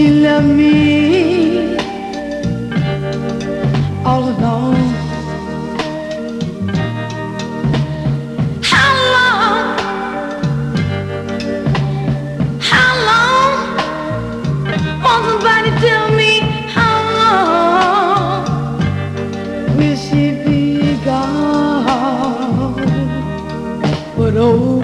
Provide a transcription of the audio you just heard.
she left me all alone. How long? How long? Won't somebody tell me how long will she be gone? But oh,